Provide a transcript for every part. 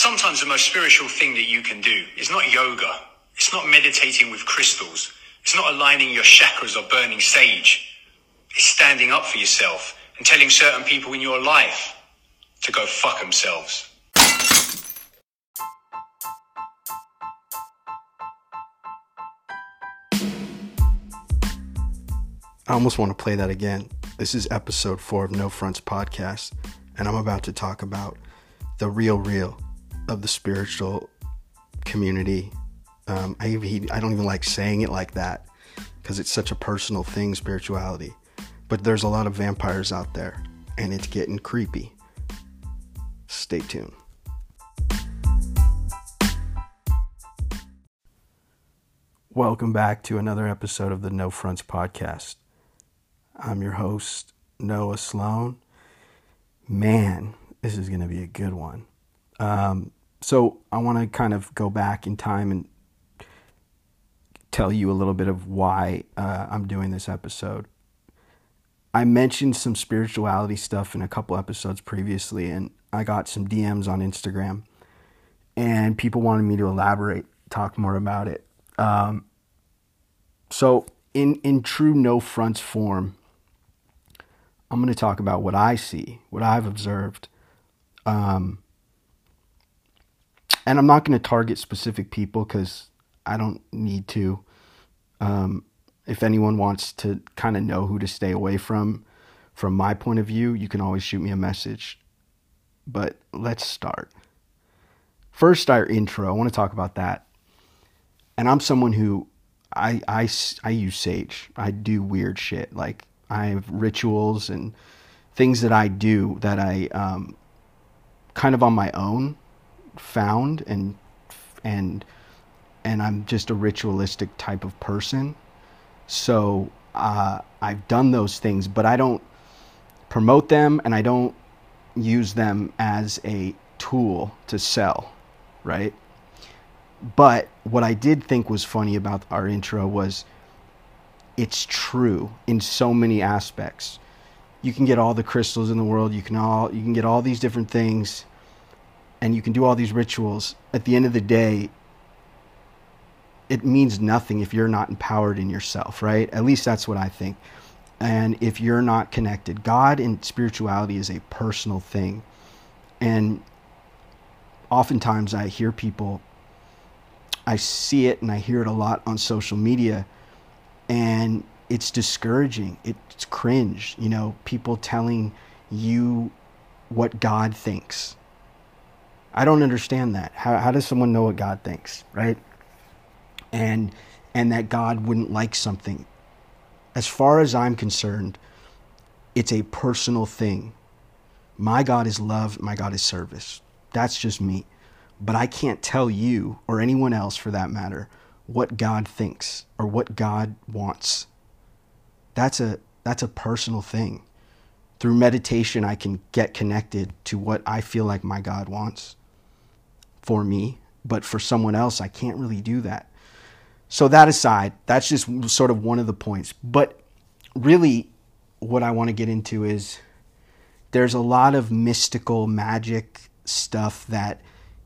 Sometimes the most spiritual thing that you can do is not yoga. It's not meditating with crystals. It's not aligning your chakras or burning sage. It's standing up for yourself and telling certain people in your life to go fuck themselves. I almost want to play that again. This is episode 4 of No Fronts Podcast, and I'm about to talk about the real of the spiritual community. I don't even like saying it like that because it's such a personal thing, spirituality. But there's a lot of vampires out there, and it's getting creepy. Stay tuned. Welcome back to another episode of the No Fronts Podcast. I'm your host, Noah Sloan. Man, this is going to be a good one. So I want to kind of go back in time and tell you a little bit of why I'm doing this episode. I mentioned some spirituality stuff in a couple episodes previously, and I got some DMs on Instagram, and people wanted me to elaborate, talk more about it. So in true No Fronts form, I'm going to talk about what I see, what I've observed. And I'm not going to target specific people because I don't need to. If anyone wants to kind of know who to stay away from my point of view, you can always shoot me a message. But let's start. First, our intro. I want to talk about that. And I'm someone who, I use sage. I do weird shit. Like, I have rituals and things that I do that I kind of on my own found, and I'm just a ritualistic type of person. So I've done those things, but I don't promote them and I don't use them as a tool to sell, right? But what I did think was funny about our intro was it's true in so many aspects. You can get all the crystals in the world, you can get all these different things, and you can do all these rituals. At the end of the day, it means nothing if you're not empowered in yourself, right? At least that's what I think. And if you're not connected, God and spirituality is a personal thing. And oftentimes I hear people, I see it and I hear it a lot on social media, and it's discouraging. It's cringe, people telling you what God thinks. I don't understand that. How does someone know what God thinks, right? And that God wouldn't like something. As far as I'm concerned, it's a personal thing. My God is love. My God is service. That's just me. But I can't tell you, or anyone else for that matter, what God thinks or what God wants. That's a personal thing. Through meditation, I can get connected to what I feel like my God wants for me, but for someone else, I can't really do that. So that aside, that's just sort of one of the points. But really, what I want to get into is there's a lot of mystical magic stuff that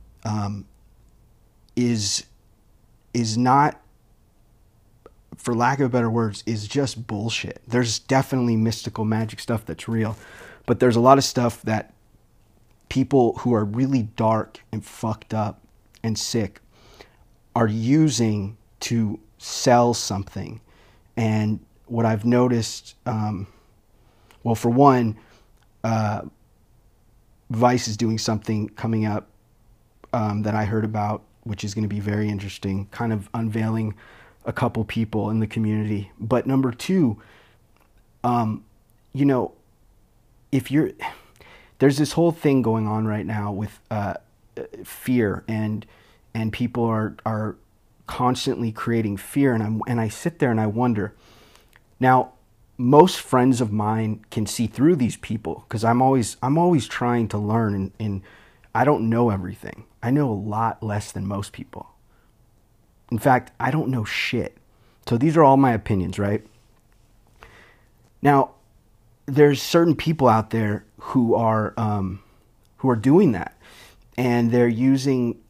is not, for lack of better words, is just bullshit. There's definitely mystical magic stuff that's real, but there's a lot of stuff that people who are really dark and fucked up and sick are using to sell something. And what I've noticed, well, for one, Vice is doing something coming up that I heard about, which is going to be very interesting, kind of unveiling a couple people in the community. But number two, there's this whole thing going on right now with fear, and people are constantly creating fear, and I sit there and I wonder. Now, most friends of mine can see through these people because I'm always trying to learn, and I don't know everything. I know a lot less than most people. In fact, I don't know shit. So these are all my opinions, right? Now, there's certain people out there who are doing that, and they're using,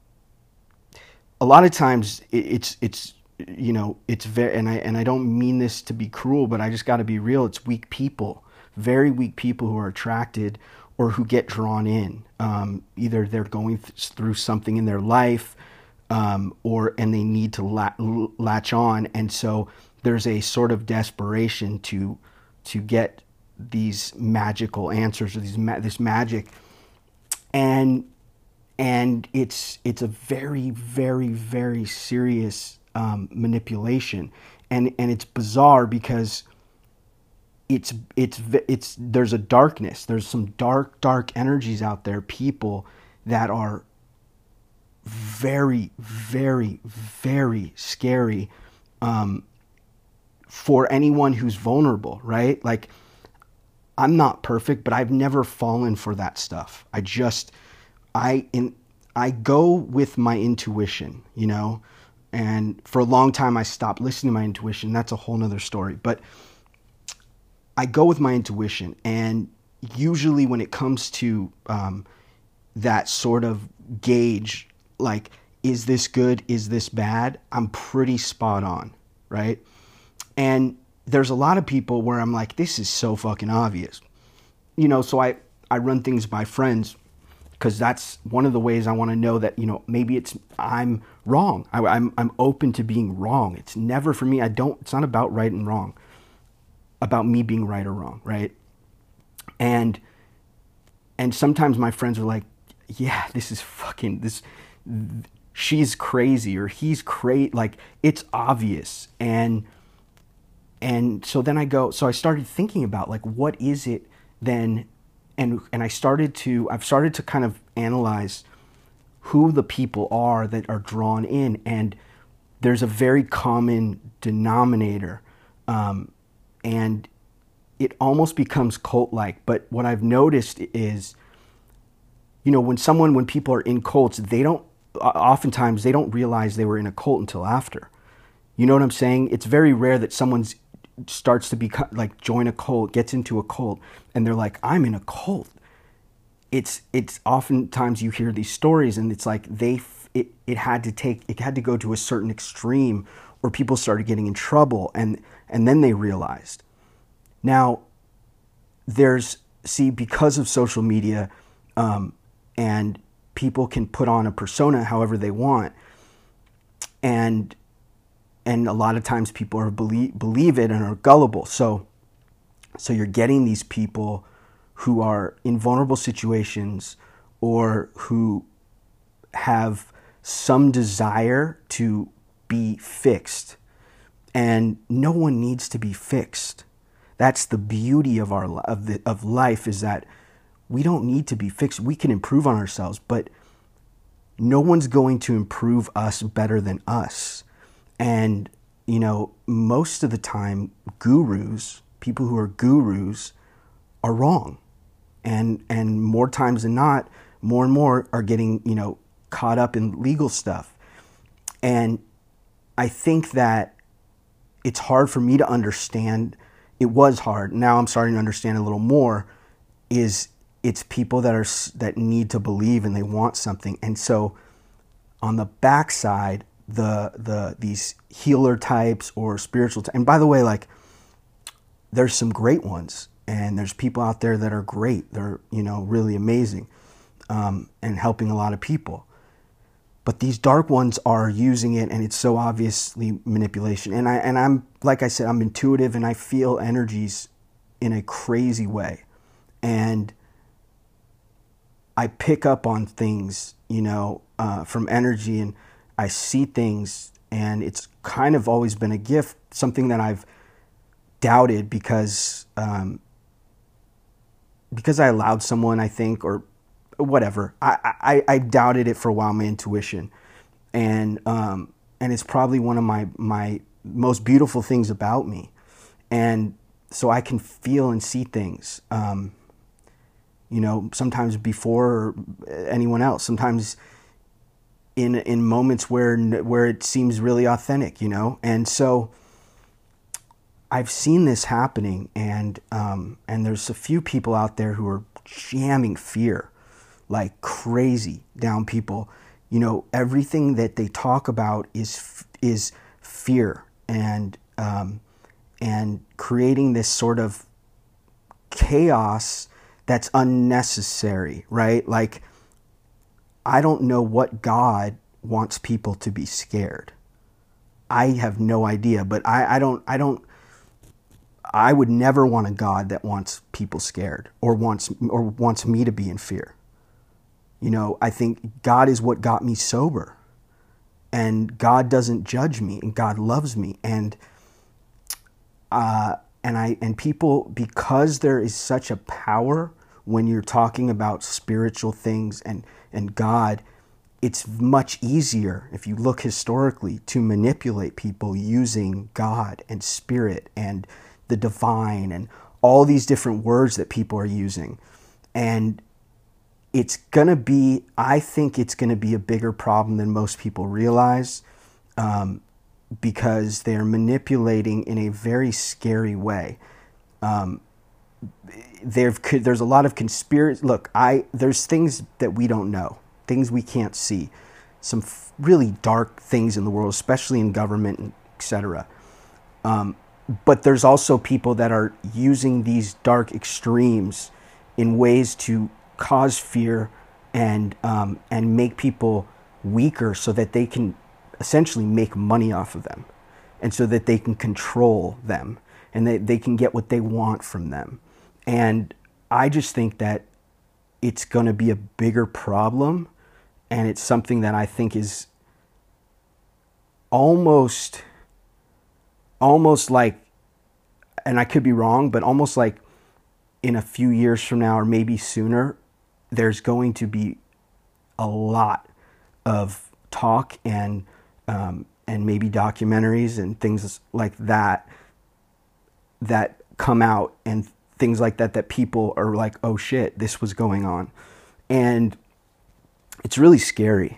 a lot of times it's it's very, and I don't mean this to be cruel, but I just got to be real. It's weak people, very weak people who are attracted or who get drawn in. Either they're going through something in their life, and they need to latch on, and so there's a sort of desperation to get these magical answers, or this magic, and it's a very, very, very serious manipulation, and it's bizarre because it's there's a darkness, there's some dark energies out there, people that are very, very, very scary for anyone who's vulnerable, right? Like, I'm not perfect, but I've never fallen for that stuff. I go with my intuition, and for a long time I stopped listening to my intuition. That's a whole nother story, but I go with my intuition, and usually when it comes to that sort of gauge, like, is this good, is this bad, I'm pretty spot on, right? And there's a lot of people where I'm like, this is so fucking obvious. So I run things by friends, because that's one of the ways I want to know that, maybe I'm wrong. I'm open to being wrong. It's never for me. It's not about right and wrong, about me being right or wrong, right? And sometimes my friends are like, yeah, this is fucking, she's crazy, or he's crazy. Like, it's obvious. And so then I started thinking about, like, what is it then? And I've started to kind of analyze who the people are that are drawn in. And there's a very common denominator. And it almost becomes cult-like. But what I've noticed is, when people are in cults, oftentimes they don't realize they were in a cult until after. You know what I'm saying? It's very rare that someone starts to become, like, join a cult, gets into a cult, and they're like, I'm in a cult. It's oftentimes you hear these stories, and it's like it had to go to a certain extreme, or people started getting in trouble, and then they realized. Now, because of social media, and people can put on a persona however they want, and a lot of times people believe it and are gullible. So you're getting these people who are in vulnerable situations, or who have some desire to be fixed. And no one needs to be fixed. That's the beauty of life, is that we don't need to be fixed. We can improve on ourselves, but no one's going to improve us better than us. And, most of the time, people who are gurus, are wrong. And more times than not, more and more are getting, caught up in legal stuff. And I think that it's hard for me to understand. It was hard. Now I'm starting to understand a little more. It's people that need to believe, and they want something. And so on the backside, these healer types or spiritual and by the way, like, there's some great ones, and there's people out there that are great. They're, really amazing, and helping a lot of people. But these dark ones are using it, and it's so obviously manipulation. And I'm, like I said, I'm intuitive, and I feel energies in a crazy way. And I pick up on things, from energy, and I see things, and it's kind of always been a gift, something that I've doubted because I allowed someone, I think, or whatever. I doubted it for a while, my intuition, and it's probably one of my most beautiful things about me, and so I can feel and see things, sometimes before anyone else, sometimes in moments where it seems really authentic, and so I've seen this happening, and there's a few people out there who are jamming fear, like crazy down people. You know, everything that they talk about is fear and creating this sort of chaos that's unnecessary, right? Like, I don't know what God wants people to be scared. I have no idea, but I would never want a God that wants people scared or wants me to be in fear. You know, I think God is what got me sober, and God doesn't judge me, and God loves me, and people, because there is such a power when you're talking about spiritual things and God, it's much easier, if you look historically, to manipulate people using God and spirit and the divine and all these different words that people are using. And it's going to be, I think it's going to be a bigger problem than most people realize, because they're manipulating in a very scary way. There's a lot of conspiracy. Look, there's things that we don't know, things we can't see, some really dark things in the world, especially in government, etc. But there's also people that are using these dark extremes in ways to cause fear and make people weaker so that they can essentially make money off of them, and so that they can control them and they can get what they want from them. And I just think that it's going to be a bigger problem, and it's something that I think is almost like, and I could be wrong, but almost like in a few years from now, or maybe sooner, there's going to be a lot of talk and maybe documentaries and things like that come out, and things like that people are like, oh shit, this was going on. And it's really scary,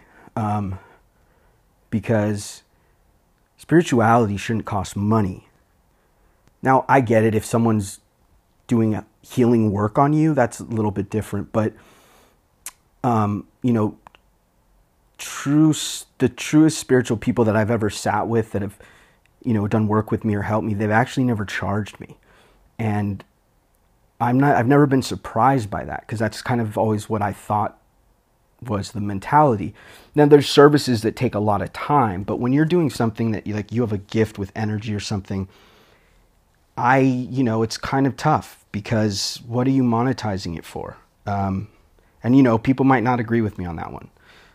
because spirituality shouldn't cost money. Now, I get it, if someone's doing a healing work on you, that's a little bit different, but you know, the truest spiritual people that I've ever sat with that have, you know, done work with me or helped me, they've actually never charged me. And I've never been surprised by that, because that's kind of always what I thought was the mentality. Now, there's services that take a lot of time, but when you're doing something that you have a gift with energy or something, it's kind of tough, because what are you monetizing it for? And, you know, people might not agree with me on that one.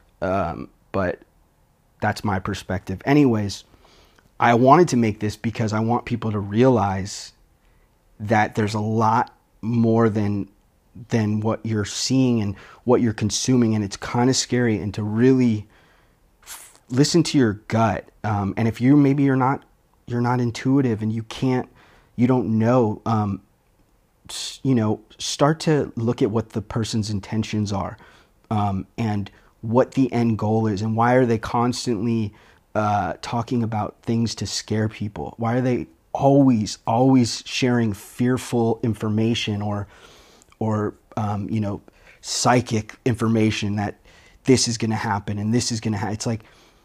But that's my perspective. Anyways, I wanted to make this because I want people to realize that there's a lot more than what you're seeing and what you're consuming, and it's kind of scary. And to really listen to your gut. And if you're not intuitive and you don't know, you know, start to look at what the person's intentions are, and what the end goal is, and why are they constantly talking about things to scare people? Why are they always sharing fearful information or you know, psychic information that this is going to happen and this is going to happen? It's like,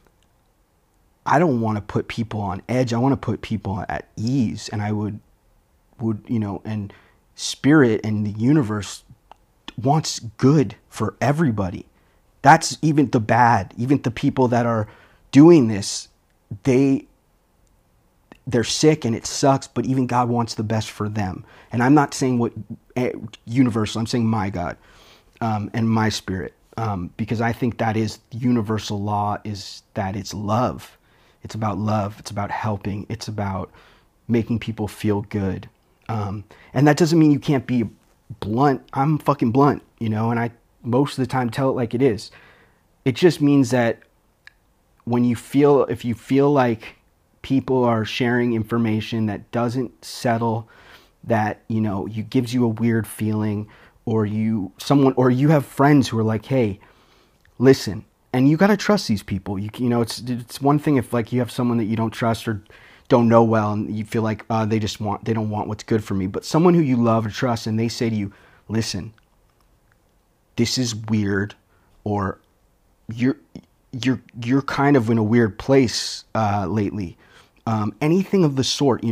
I don't want to put people on edge. I want to put people at ease, and I would you know, and spirit and the universe wants good for everybody. That's even the bad, even the people that are doing this, they're sick and it sucks, but even God wants the best for them. And I'm not saying what universal, I'm saying my God, and my spirit, because I think that is the universal law, is that it's love. It's about love. It's about helping. It's about making people feel good. And that doesn't mean you can't be blunt. I'm fucking blunt, you know, and I most of the time tell it like it is. It just means that if you feel like people are sharing information that doesn't settle, that, you know, gives you a weird feeling, or you have friends who are like, hey, listen, and you got to trust these people. You know, it's one thing if like you have someone that you don't trust or don't know well, and you feel like they don't want what's good for me. But someone who you love or trust, and they say to you, listen, this is weird, or you're kind of in a weird place lately. Anything of the sort,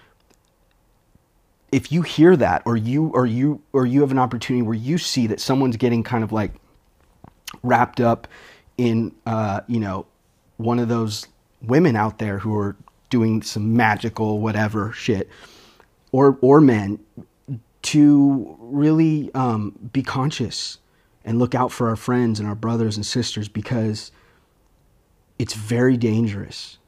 if you hear that, or you have an opportunity where you see that someone's getting kind of like wrapped up in one of those women out there who are doing some magical whatever shit, or men, to really be conscious and look out for our friends and our brothers and sisters, because it's very dangerous.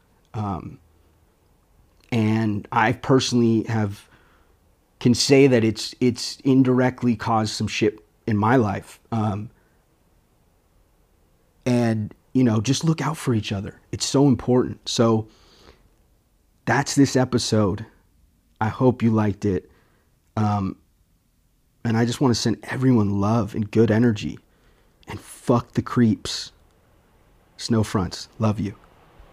And I personally can say that it's indirectly caused some shit in my life. And just look out for each other. It's so important. So that's this episode. I hope you liked it. And I just want to send everyone love and good energy. And fuck the creeps. Snow Fronts. Love you.